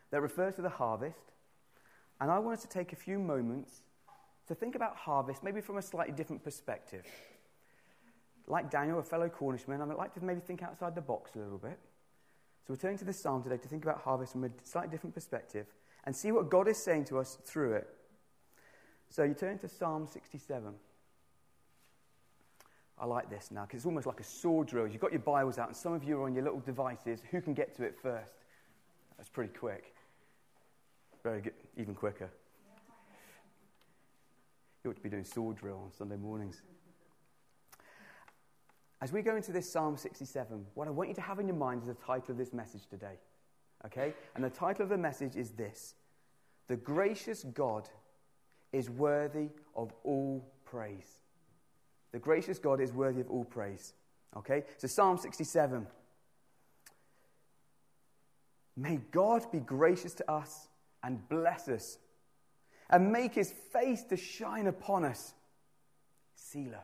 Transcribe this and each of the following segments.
that refers to the harvest. And I want us to take a few moments to think about harvest, maybe from a slightly different perspective. Like Daniel, a fellow Cornishman, I'd like to maybe think outside the box a little bit. So we're turning to this psalm today to think about harvest from a slightly different perspective and see what God is saying to us through it. So you turn to Psalm 67. I like this now because it's almost like a sword drill. You've got your Bibles out and some of you are on your little devices. Who can get to it first? That's pretty quick. Very good, even quicker. You ought to be doing sword drill on Sunday mornings. As we go into this Psalm 67, what I want you to have in your mind is the title of this message today. Okay? And the title of the message is this: The gracious God is worthy of all praise. The gracious God is worthy of all praise. Okay? So Psalm 67. May God be gracious to us and bless us, and make his face to shine upon us. Selah.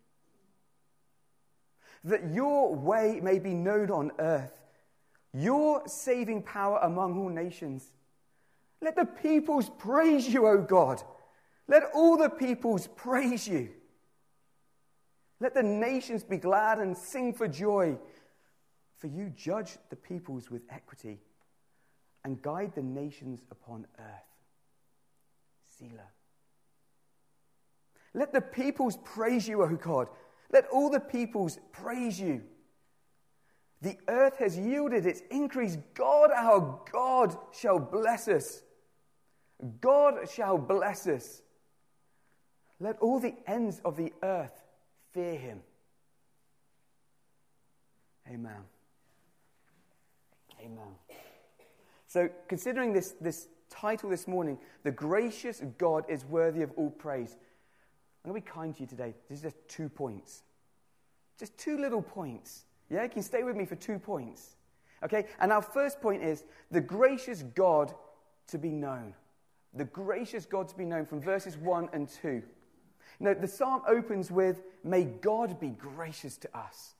That your way may be known on earth, your saving power among all nations. Let the peoples praise you, O God. Let all the peoples praise you. Let the nations be glad and sing for joy, for you judge the peoples with equity and guide the nations upon earth. Selah. Let the peoples praise you, O God. Let all the peoples praise you. The earth has yielded its increase. God, our God, shall bless us. God shall bless us. Let all the ends of the earth fear him. Amen. Amen. So, considering this title this morning, The Gracious God is Worthy of All Praise, I'm going to be kind to you today. This is just 2 points. Just 2 little points. Yeah, you can stay with me for 2 points. Okay, and our first point is the gracious God to be known. The gracious God to be known, from verses 1 and 2. Now, the psalm opens with, may God be gracious to us.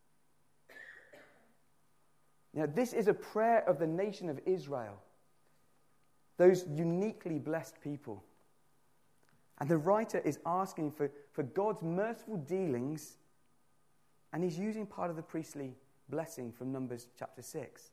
Now, this is a prayer of the nation of Israel, those uniquely blessed people. And the writer is asking for God's merciful dealings, and he's using part of the priestly blessing from Numbers chapter 6.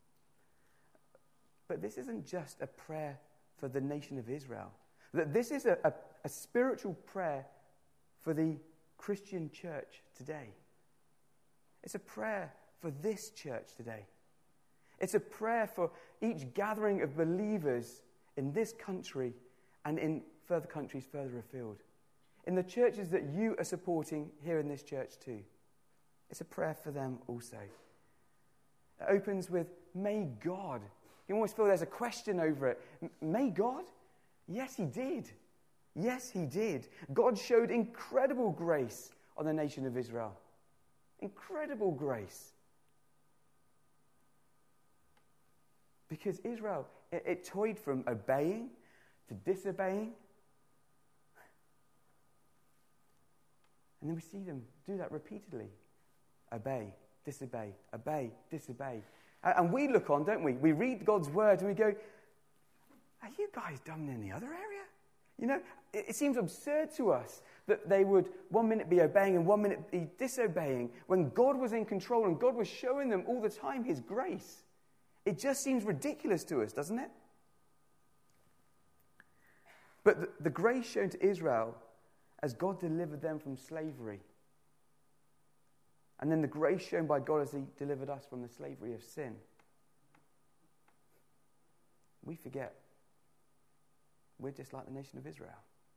But this isn't just a prayer for the nation of Israel. This is a spiritual prayer for the Christian church today. It's a prayer for this church today. It's a prayer for each gathering of believers in this country and in further countries further afield. In the churches that you are supporting here in this church too. It's a prayer for them also. It opens with, may God. You almost feel there's a question over it. May God? Yes, he did. Yes, he did. God showed incredible grace on the nation of Israel. Incredible grace. Because Israel, it toyed from obeying to disobeying. And then we see them do that repeatedly. Obey, disobey, obey, disobey. And we look on, don't we? We read God's word and we go, are you guys done in the other area? You know, it seems absurd to us that they would 1 minute be obeying and 1 minute be disobeying when God was in control and God was showing them all the time his grace. It just seems ridiculous to us, doesn't it? But the grace shown to Israel as God delivered them from slavery, and then the grace shown by God as he delivered us from the slavery of sin, we forget we're just like the nation of Israel.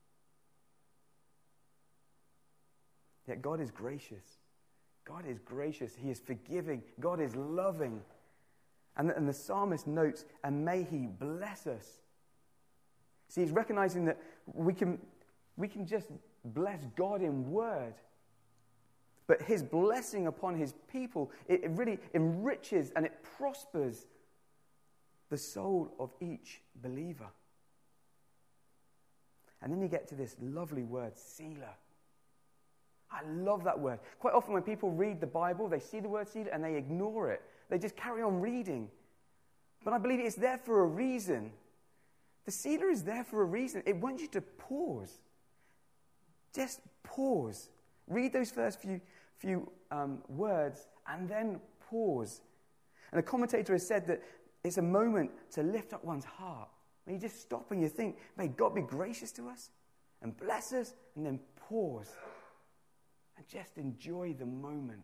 Yet God is gracious. God is gracious. He is forgiving. God is loving. And the psalmist notes, and may he bless us. See, he's recognizing that we can just bless God in word. But his blessing upon his people, it really enriches and it prospers the soul of each believer. And then you get to this lovely word, Selah. I love that word. Quite often when people read the Bible, they see the word Selah and they ignore it. They just carry on reading. But I believe it's there for a reason. The Selah is there for a reason. It wants you to pause. Just pause. Read those first few words and then pause. And a commentator has said that it's a moment to lift up one's heart. When you just stop and you think, may God be gracious to us and bless us, and then pause and just enjoy the moment.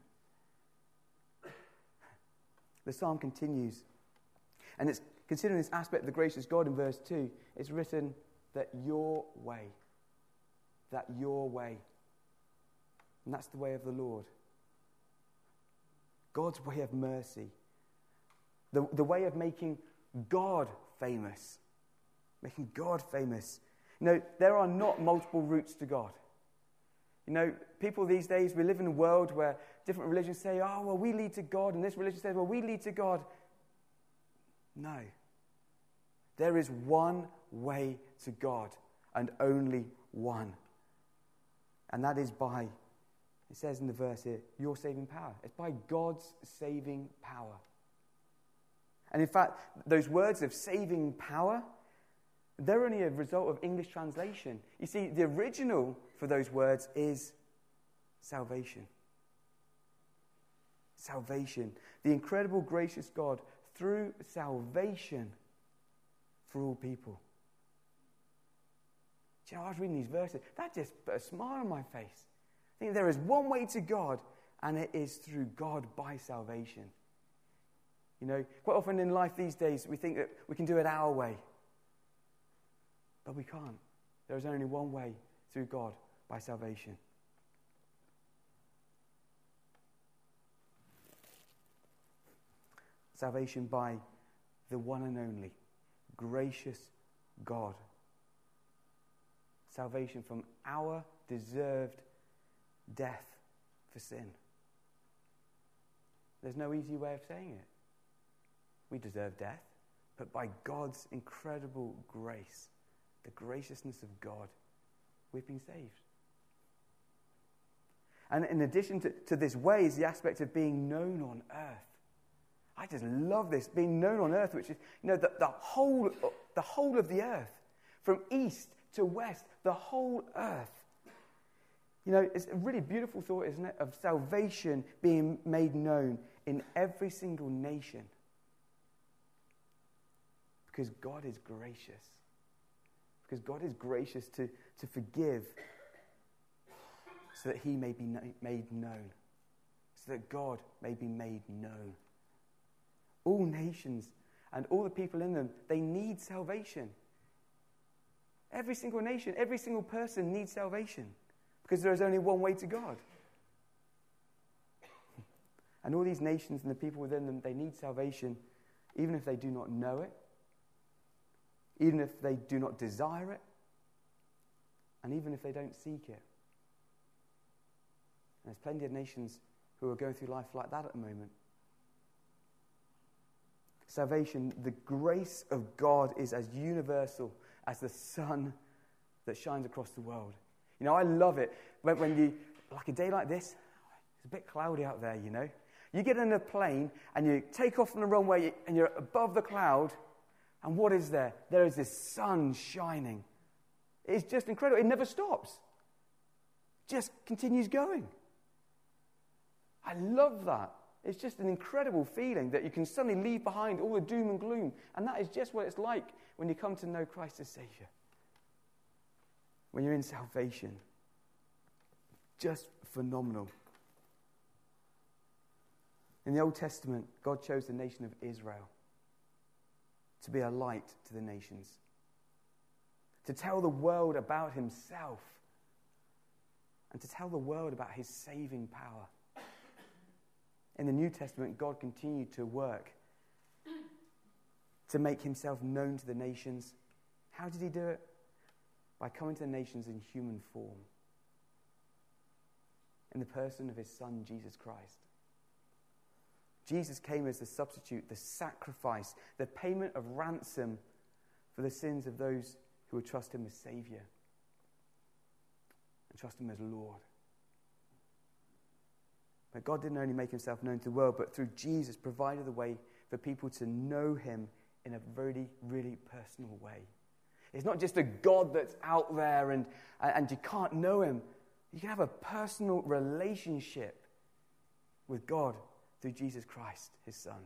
The psalm continues, and it's considering this aspect of the gracious God in verse 2. It's written that your way, and that's the way of the Lord. God's way of mercy. The way of making God famous. Making God famous. You know, there are not multiple routes to God. You know, people these days, we live in a world where different religions say, oh, well, we lead to God, and this religion says, well, we lead to God. No. There is one way to God, and only one. And that is by, it says in the verse here, your saving power. It's by God's saving power. And in fact, those words of saving power, they're only a result of English translation. You see, the original for those words is salvation. Salvation. The incredible, gracious God through salvation for all people. Do you know, I was reading these verses. That just put a smile on my face. I think there is one way to God, and it is through God by salvation. You know, quite often in life these days, we think that we can do it our way. But we can't. There is only one way through God by salvation. Salvation by the one and only, gracious God. Salvation from our deserved death for sin. There's no easy way of saying it. We deserve death, but by God's incredible grace, the graciousness of God, we've been saved. And in addition to this way is the aspect of being known on earth. I just love this, being known on earth, which is, you know, the whole of the earth, from east to west, the whole earth. You know, it's a really beautiful thought, isn't it, of salvation being made known in every single nation. Because God is gracious. Because God is gracious to forgive so that he may be made known. So that God may be made known. All nations and all the people in them, they need salvation. Every single nation, every single person needs salvation. Because there is only one way to God. And all these nations and the people within them, they need salvation, even if they do not know it, even if they do not desire it, and even if they don't seek it. And there's plenty of nations who are going through life like that at the moment. Salvation, the grace of God is as universal as the sun that shines across the world. You know, I love it when you, like a day like this, it's a bit cloudy out there, you know. You get in a plane and you take off from the runway and you're above the cloud, and what is there? There is this sun shining. It's just incredible. It never stops. Just continues going. I love that. It's just an incredible feeling that you can suddenly leave behind all the doom and gloom. And that is just what it's like when you come to know Christ as Savior. When you're in salvation. Just phenomenal. In the Old Testament, God chose the nation of Israel to be a light to the nations. To tell the world about himself. And to tell the world about his saving power. In the New Testament, God continued to work to make himself known to the nations. How did he do it? By coming to the nations in human form. In the person of his Son, Jesus Christ. Jesus came as the substitute, the sacrifice, the payment of ransom for the sins of those who would trust him as Savior. And trust him as Lord. But God didn't only make himself known to the world, but through Jesus provided the way for people to know him in a really, really personal way. It's not just a God that's out there and you can't know him. You can have a personal relationship with God through Jesus Christ, his Son.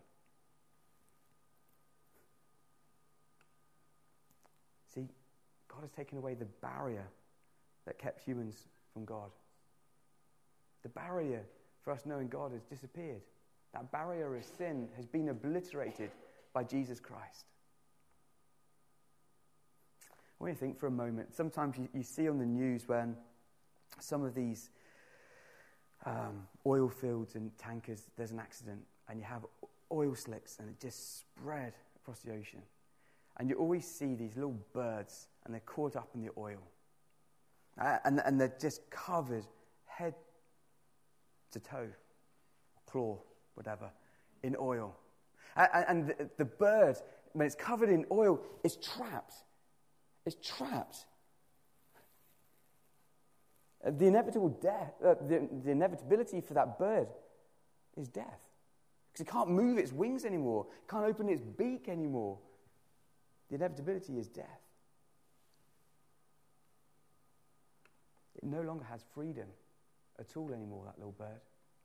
See, God has taken away the barrier that kept humans from God. The barrier for us knowing God has disappeared. That barrier of sin has been obliterated by Jesus Christ. I want you to think for a moment. Sometimes you see on the news when some of these oil fields and tankers, there's an accident and you have oil slicks and it just spread across the ocean. And you always see these little birds and they're caught up in the oil. And they're just covered head to toe, claw, whatever, in oil. And the bird, when it's covered in oil, is trapped. It's trapped. The inevitable death, the inevitability for that bird is death. Because it can't move its wings anymore. It can't open its beak anymore. The inevitability is death. It no longer has freedom at all anymore, that little bird.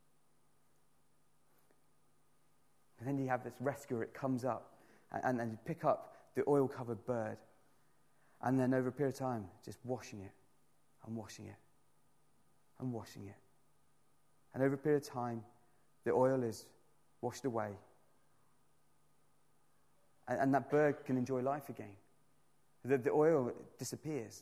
And then you have this rescuer, it comes up, and you pick up the oil-covered bird, and then over a period of time, just washing it, and washing it, and washing it. And over a period of time, the oil is washed away. And that bird can enjoy life again. The oil disappears.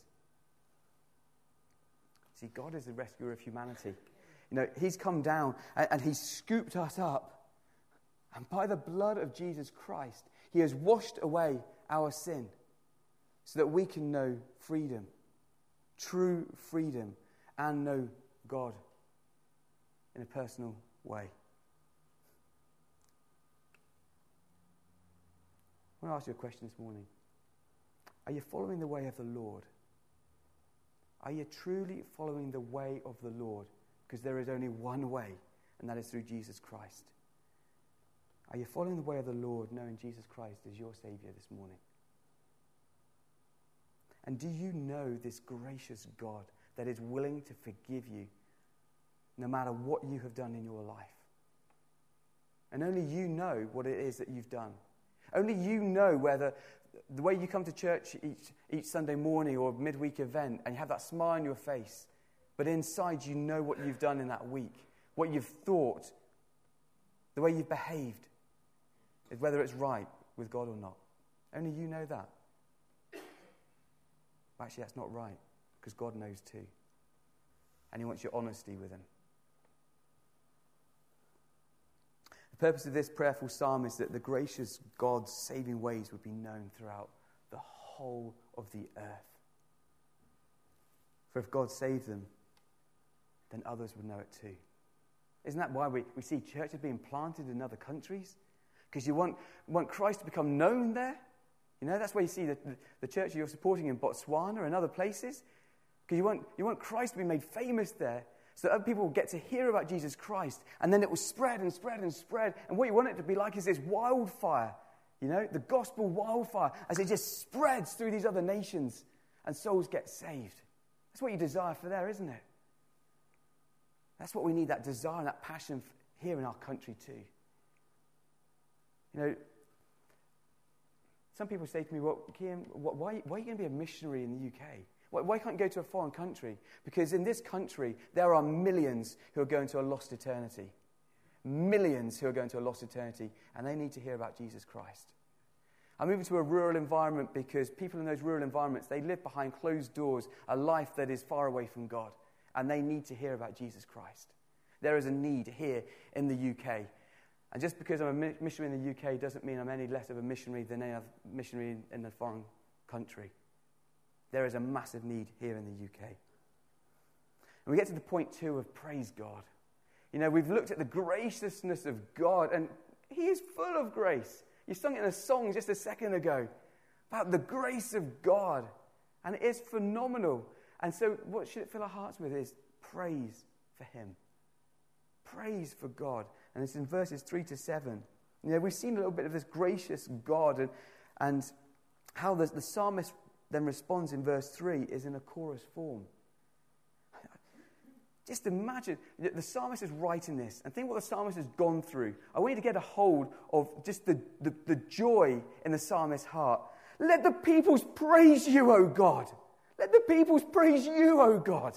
See, God is the rescuer of humanity. You know, he's come down and he's scooped us up. And by the blood of Jesus Christ, he has washed away our sin so that we can know freedom, true freedom, and know God in a personal way. I want to ask you a question this morning. Are you following the way of the Lord? Are you truly following the way of the Lord? Because there is only one way, and that is through Jesus Christ. Are you following the way of the Lord, knowing Jesus Christ as your Savior this morning? And do you know this gracious God that is willing to forgive you no matter what you have done in your life? And only you know what it is that you've done. Only you know whether the way you come to church each Sunday morning or midweek event and you have that smile on your face, but inside you know what you've done in that week, what you've thought, the way you've behaved, is whether it's right with God or not. Only you know that. Actually, that's not right, because God knows too. And he wants your honesty with him. The purpose of this prayerful psalm is that the gracious God's saving ways would be known throughout the whole of the earth. For if God saved them, then others would know it too. Isn't that why we see churches being planted in other countries? Because you want Christ to become known there? You know, that's why you see the church you're supporting in Botswana and other places. Because you want Christ to be made famous there, so that other people will get to hear about Jesus Christ, and then it will spread and spread and spread. And what you want it to be like is this wildfire, you know, the gospel wildfire, as it just spreads through these other nations, and souls get saved. That's what you desire for there, isn't it? That's what we need, that desire and that passion here in our country too. You know, some people say to me, well, Kian, why are you going to be a missionary in the UK? Why can't you go to a foreign country? Because in this country, there are millions who are going to a lost eternity. Millions who are going to a lost eternity, and they need to hear about Jesus Christ. I'm moving to a rural environment because people in those rural environments, they live behind closed doors, a life that is far away from God, and they need to hear about Jesus Christ. There is a need here in the UK. And just because I'm a missionary in the UK doesn't mean I'm any less of a missionary than any other missionary in a foreign country. There is a massive need here in the UK. And we get to the point 2 of praise God. You know, we've looked at the graciousness of God, and he is full of grace. You sung it in a song just a second ago about the grace of God, and it is phenomenal. And so what should it fill our hearts with is praise for him. Praise for God. And it's in verses 3 to 7. You know, we've seen a little bit of this gracious God, And how the psalmist then responds in verse 3 is in a chorus form. Just imagine, the psalmist is writing this, and think what the psalmist has gone through. I want you to get a hold of just the joy in the psalmist's heart. Let the peoples praise you, O God. Let the peoples praise you, O God.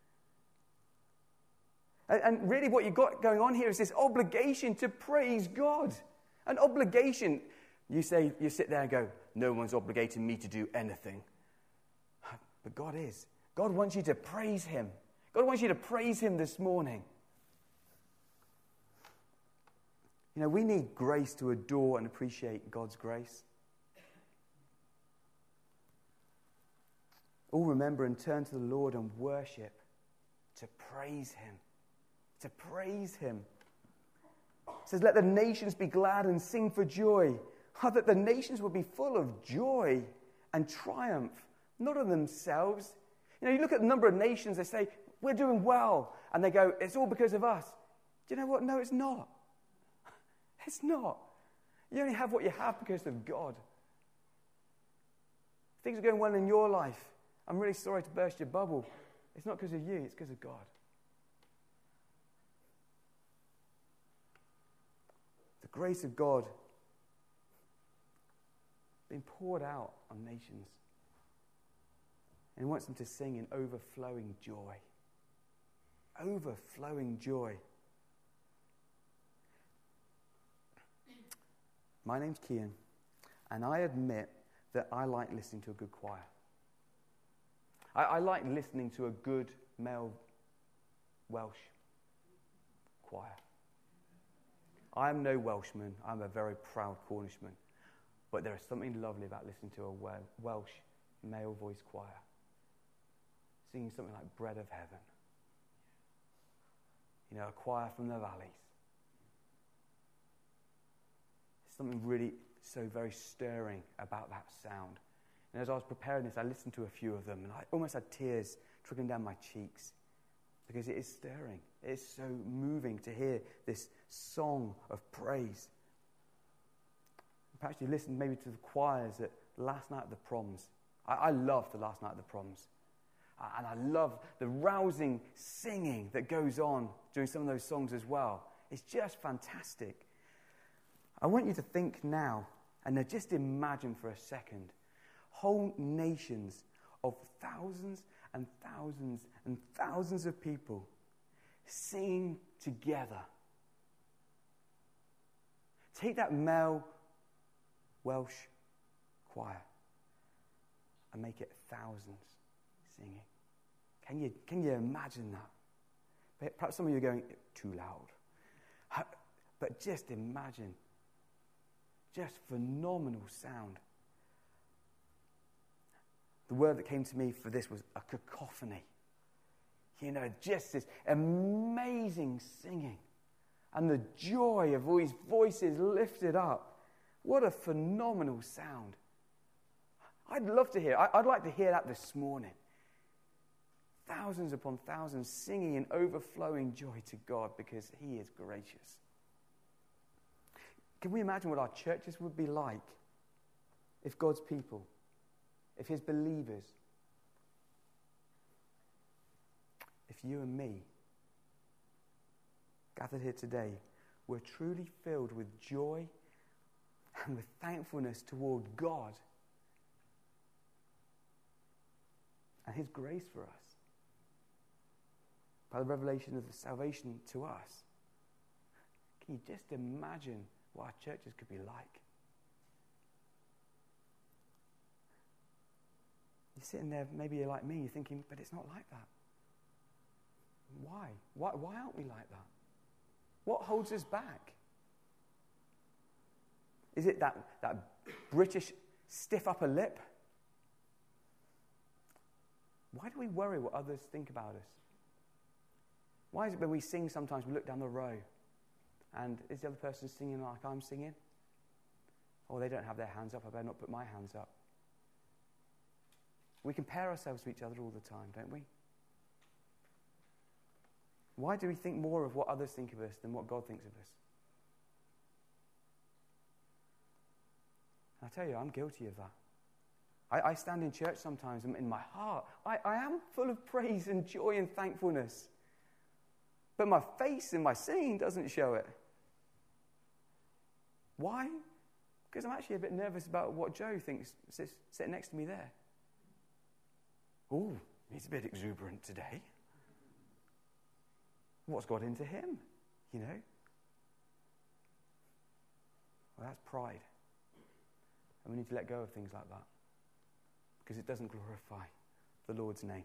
And really what you've got going on here is this obligation to praise God. An obligation. You sit there and go, no one's obligating me to do anything. But God is. God wants you to praise him. God wants you to praise him this morning. You know, we need grace to adore and appreciate God's grace. All remember and turn to the Lord and worship, to praise him. To praise him. It says, let the nations be glad and sing for joy. That the nations will be full of joy and triumph, not of themselves. You know, you look at the number of nations, they say, we're doing well. And they go, it's all because of us. Do you know what? No, it's not. It's not. You only have what you have because of God. If things are going well in your life, I'm really sorry to burst your bubble. It's not because of you, it's because of God. The grace of God being poured out on nations. And he wants them to sing in overflowing joy. Overflowing joy. My name's Kian, and I admit that I like listening to a good choir. I like listening to a good male Welsh choir. I'm no Welshman. I'm a very proud Cornishman. But there is something lovely about listening to a Welsh male voice choir singing something like Bread of Heaven. You know, a choir from the valleys. There's something really so very stirring about that sound. And as I was preparing this, I listened to a few of them, and I almost had tears trickling down my cheeks because it is stirring. It is so moving to hear this song of praise. Perhaps you listened maybe to the choirs at the last night of the proms. I love the last night of the proms. And I love the rousing singing that goes on during some of those songs as well. It's just fantastic. I want you to think now, and now just imagine for a second, whole nations of thousands and thousands and thousands of people singing together. Take that male Welsh choir and make it thousands singing. Can you imagine that? Perhaps some of you are going, too loud. But just imagine. Just phenomenal sound. The word that came to me for this was a cacophony. You know, just this amazing singing. And the joy of all these voices lifted up. What a phenomenal sound. I'd love to hear. I'd like to hear that this morning. Thousands upon thousands singing in overflowing joy to God because he is gracious. Can we imagine what our churches would be like if God's people, if his believers, if you and me gathered here today were truly filled with joy and with thankfulness toward God and his grace for us by the revelation of the salvation to us? Can you just imagine what our churches could be like? You're sitting there, maybe you're like me, you're thinking, but it's not like that. Why? Why aren't we like that? What holds us back? Is it that British stiff upper lip? Why do we worry what others think about us? Why is it when we sing sometimes we look down the row and is the other person singing like I'm singing? Oh, they don't have their hands up, I better not put my hands up. We compare ourselves to each other all the time, don't we? Why do we think more of what others think of us than what God thinks of us? I tell you, I'm guilty of that. I stand in church sometimes, and in my heart, I am full of praise and joy and thankfulness. But my face and my singing doesn't show it. Why? Because I'm actually a bit nervous about what Joe thinks sitting next to me there. Oh, he's a bit exuberant today. What's got into him, you know? Well, that's pride. And we need to let go of things like that, because it doesn't glorify the Lord's name.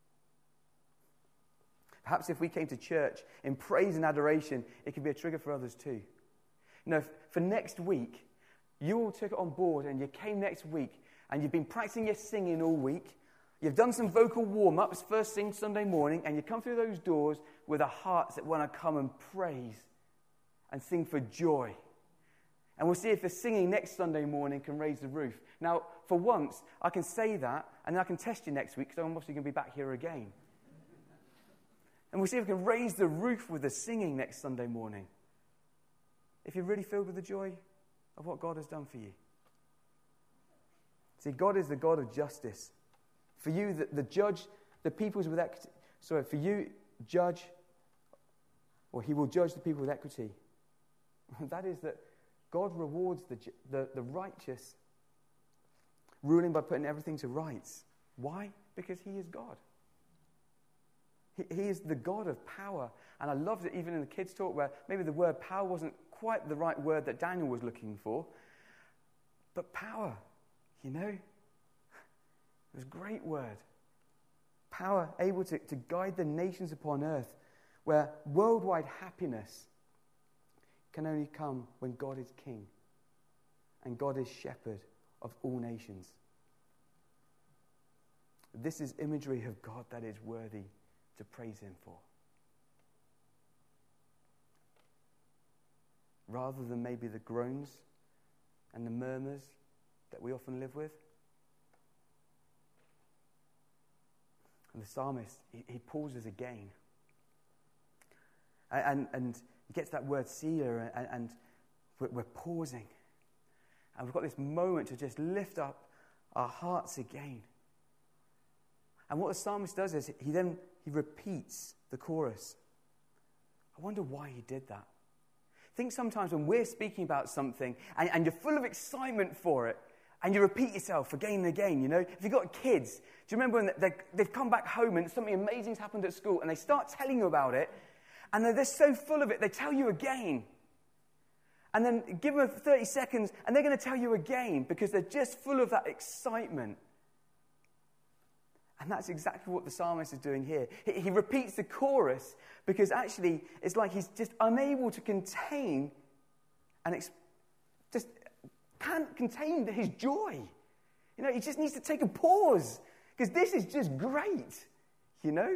Perhaps if we came to church in praise and adoration, it could be a trigger for others too. You know, for next week, you all took it on board and you came next week and you've been practicing your singing all week. You've done some vocal warm-ups first thing Sunday morning, and you come through those doors with a heart that want to come and praise and sing for joy. And we'll see if the singing next Sunday morning can raise the roof. Now, for once, I can say that, and then I can test you next week, because I'm obviously going to be back here again. And we'll see if we can raise the roof with the singing next Sunday morning. If you're really filled with the joy of what God has done for you. See, God is the God of justice. For you, the judge, the peoples with equity. Sorry, for you, judge, or he will judge the people with equity. That is that God rewards the righteous, ruling by putting everything to rights. Why? Because he is God. He is the God of power. And I loved it even in the kids' talk, where maybe the word power wasn't quite the right word that Daniel was looking for. But power, you know, it was a great word. Power able to guide the nations upon earth, where worldwide happiness can only come when God is king and God is shepherd of all nations. This is imagery of God that is worthy to praise him for. Rather than maybe the groans and the murmurs that we often live with. And the psalmist, he pauses again. And he gets that word selah, and we're pausing. And we've got this moment to just lift up our hearts again. And what the psalmist does is he repeats the chorus. I wonder why he did that. I think sometimes when we're speaking about something and you're full of excitement for it, and you repeat yourself again and again, you know. If you've got kids, do you remember when they've come back home and something amazing's happened at school, and they start telling you about it, and they're so full of it, they tell you again. And then give them 30 seconds, and they're going to tell you again, because they're just full of that excitement. And that's exactly what the psalmist is doing here. He repeats the chorus, because actually it's like he's just unable to contain and just can't contain his joy. You know, he just needs to take a pause, because this is just great, you know.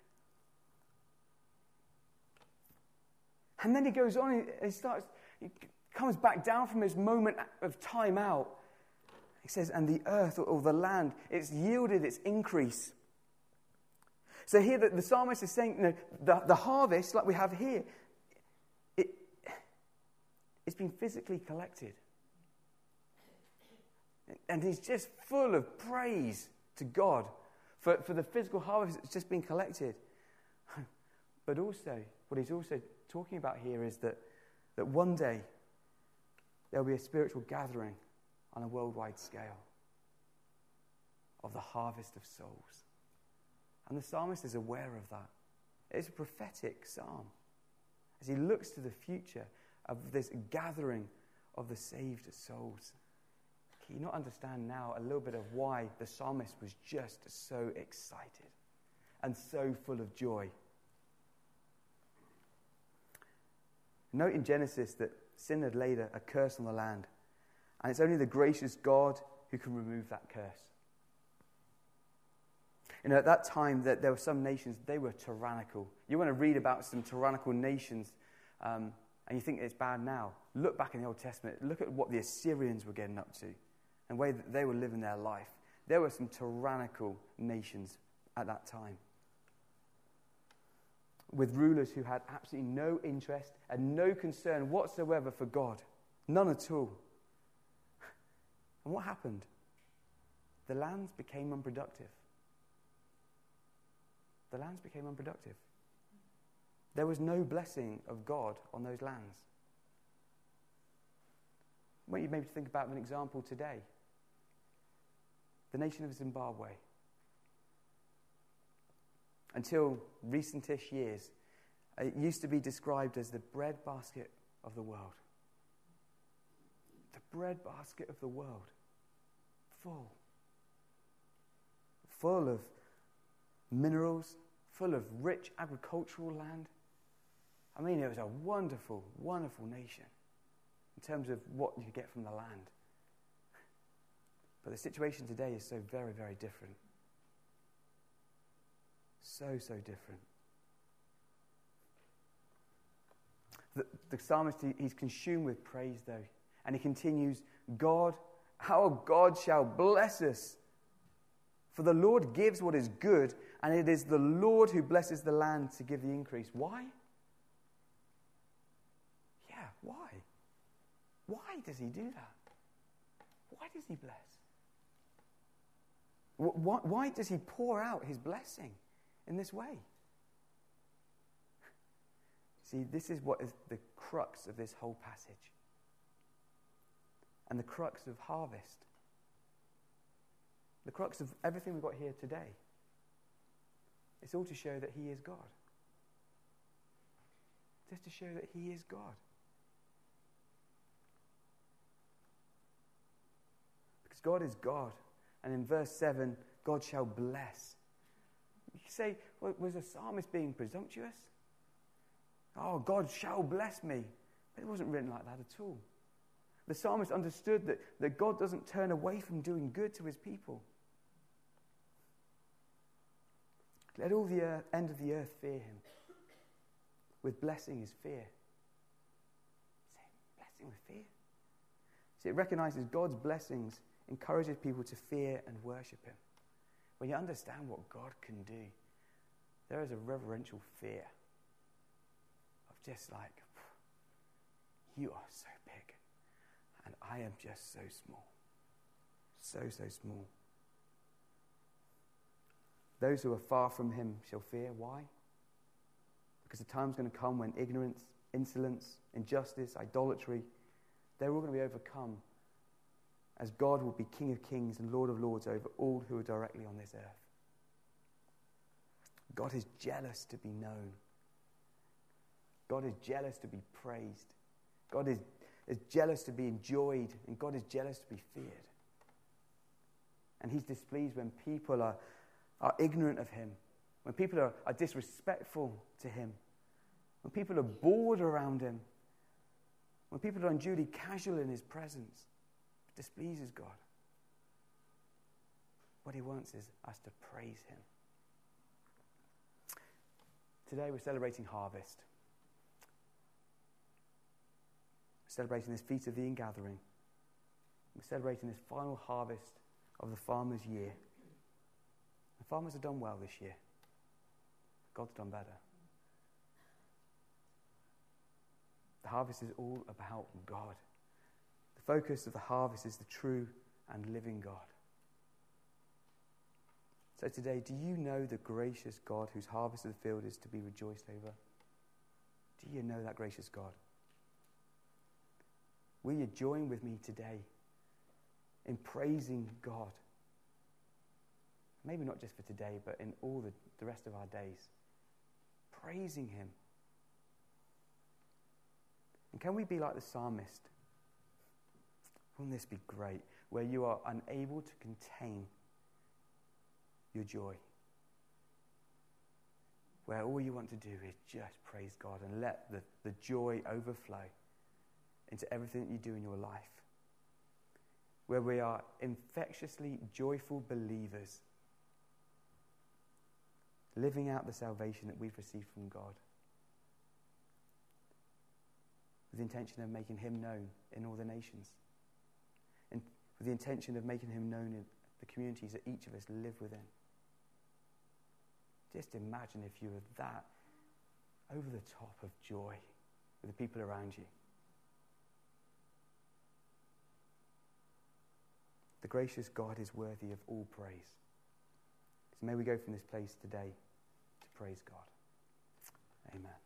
And then he goes on, he comes back down from his moment of time out. He says, and the earth or the land, it's yielded its increase. So here the psalmist is saying, you know, the harvest, like we have here, it's been physically collected. And he's just full of praise to God for the physical harvest that's just been collected. But also, what he's also talking about here is that one day there'll be a spiritual gathering on a worldwide scale of the harvest of souls. And the psalmist is aware of that. It's a prophetic psalm as he looks to the future of this gathering of the saved souls. Can you not understand now a little bit of why the psalmist was just so excited and so full of joy? Note in Genesis that sin had laid a curse on the land, and it's only the gracious God who can remove that curse. You know, at that time, there were some nations, they were tyrannical. You want to read about some tyrannical nations, and you think it's bad now. Look back in the Old Testament. Look at what the Assyrians were getting up to, and the way that they were living their life. There were some tyrannical nations at that time, with rulers who had absolutely no interest and no concern whatsoever for God. None at all. And what happened? The lands became unproductive. The lands became unproductive. There was no blessing of God on those lands. I want you maybe to think about an example today. The nation of Zimbabwe. Until recent-ish years, it used to be described as the breadbasket of the world. The breadbasket of the world. Full of minerals, full of rich agricultural land. I mean, it was a wonderful, wonderful nation in terms of what you get from the land. But the situation today is so very, very different. So different. The psalmist, he's consumed with praise, though. And he continues, God, our God shall bless us. For the Lord gives what is good, and it is the Lord who blesses the land to give the increase. Why? Yeah, why? Why does he do that? Why does he bless? Why does he pour out his blessing in this way? See, this is what is the crux of this whole passage. And the crux of harvest. The crux of everything we've got here today. It's all to show that he is God. Just to show that he is God. Because God is God. And in verse 7, God shall bless. You say, well, was the psalmist being presumptuous? Oh, God shall bless me. But it wasn't written like that at all. The psalmist understood that God doesn't turn away from doing good to his people. Let all the end of the earth fear him. With blessing is fear. Say, blessing with fear. See, it recognizes God's blessings encourages people to fear and worship him. When you understand what God can do, there is a reverential fear of just like, you are so big, and I am just so small. So small. Those who are far from him shall fear. Why? Because the time's going to come when ignorance, insolence, injustice, idolatry, they're all going to be overcome as God will be King of Kings and Lord of Lords over all who are directly on this earth. God is jealous to be known. God is jealous to be praised. God is jealous to be enjoyed, and God is jealous to be feared. And he's displeased when people are ignorant of him, when people are disrespectful to him, when people are bored around him, when people are unduly casual in his presence. It displeases God. What he wants is us to praise him. Today we're celebrating harvest. We're celebrating this Feast of the Ingathering. We're celebrating this final harvest of the farmer's year. The farmers have done well this year. God's done better. The harvest is all about God. The focus of the harvest is the true and living God. So today, do you know the gracious God whose harvest of the field is to be rejoiced over? Do you know that gracious God? Will you join with me today in praising God? Maybe not just for today, but in all the rest of our days. Praising him. And can we be like the psalmist? Wouldn't this be great? Where you are unable to contain your joy. Where all you want to do is just praise God and let the joy overflow into everything that you do in your life. Where we are infectiously joyful believers, living out the salvation that we've received from God, with the intention of making him known in all the nations, and with the intention of making him known in the communities that each of us live within. Just imagine if you were that over the top of joy with the people around you. The gracious God is worthy of all praise. So may we go from this place today to praise God. Amen.